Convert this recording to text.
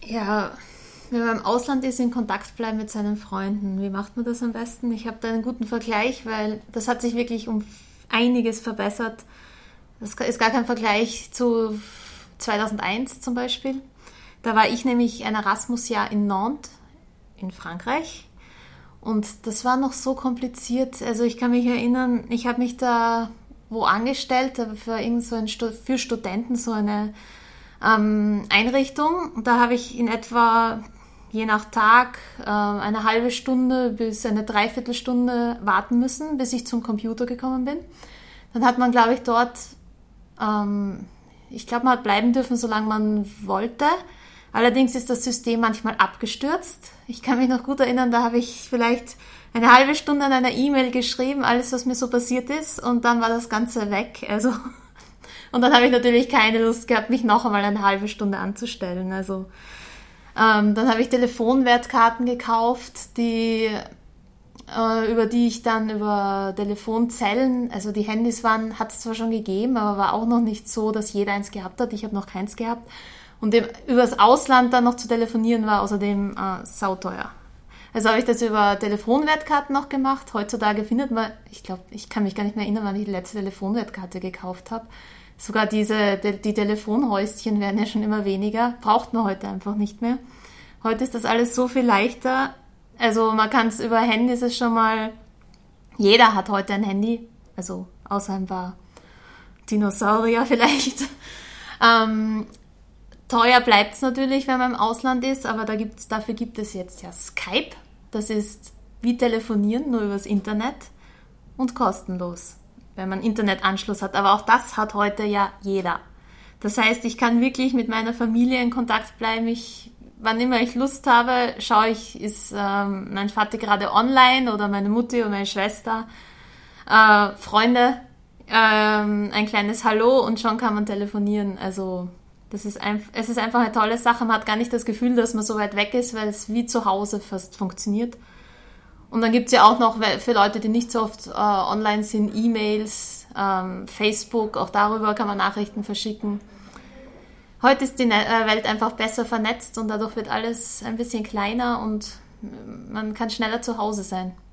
Ja, wenn man im Ausland ist, in Kontakt bleiben mit seinen Freunden. Wie macht man das am besten? Ich habe da einen guten Vergleich, weil das hat sich wirklich um einiges verbessert. Das ist gar kein Vergleich zu 2001 zum Beispiel. Da war ich nämlich ein Erasmus-Jahr in Nantes in Frankreich. Und das war noch so kompliziert. Also ich kann mich erinnern, ich habe mich da wo angestellt, für irgend so für Studenten so eine Einrichtung. Und da habe ich in etwa je nach Tag eine halbe Stunde bis eine Dreiviertelstunde warten müssen, bis ich zum Computer gekommen bin. Dann hat man, glaube ich, dort, ich glaube, man hat bleiben dürfen, solange man wollte. Allerdings ist das System manchmal abgestürzt. Ich kann mich noch gut erinnern, da habe ich vielleicht eine halbe Stunde an einer E-Mail geschrieben, alles, was mir so passiert ist, und dann war das Ganze weg. Also, und dann habe ich natürlich keine Lust gehabt, mich noch einmal eine halbe Stunde anzustellen. Also, dann habe ich Telefonwertkarten gekauft, über die ich dann über Telefonzellen, also die Handys hat es zwar schon gegeben, aber war auch noch nicht so, dass jeder eins gehabt hat. Ich habe noch keins gehabt. Und übers Ausland dann noch zu telefonieren war außerdem sauteuer. Also habe ich das über Telefonwertkarten noch gemacht. Heutzutage findet man, ich glaube, ich kann mich gar nicht mehr erinnern, wann ich die letzte Telefonwertkarte gekauft habe. Sogar die Telefonhäuschen werden ja schon immer weniger. Braucht man heute einfach nicht mehr. Heute ist das alles so viel leichter. Also man kann es über Handys ist schon mal, jeder hat heute ein Handy. Also außer ein paar Dinosaurier vielleicht. Teuer bleibt es natürlich, wenn man im Ausland ist, aber dafür gibt es jetzt ja Skype. Das ist wie telefonieren, nur übers Internet und kostenlos, wenn man Internetanschluss hat. Aber auch das hat heute ja jeder. Das heißt, ich kann wirklich mit meiner Familie in Kontakt bleiben. Wann immer ich Lust habe, schaue ich, ist mein Vater gerade online oder meine Mutti oder meine Schwester, Freunde, ein kleines Hallo und schon kann man telefonieren. Also es ist einfach eine tolle Sache. Man hat gar nicht das Gefühl, dass man so weit weg ist, weil es wie zu Hause fast funktioniert. Und dann gibt es ja auch noch für Leute, die nicht so oft online sind, E-Mails, Facebook, auch darüber kann man Nachrichten verschicken. Heute ist die Welt einfach besser vernetzt und dadurch wird alles ein bisschen kleiner und man kann schneller zu Hause sein.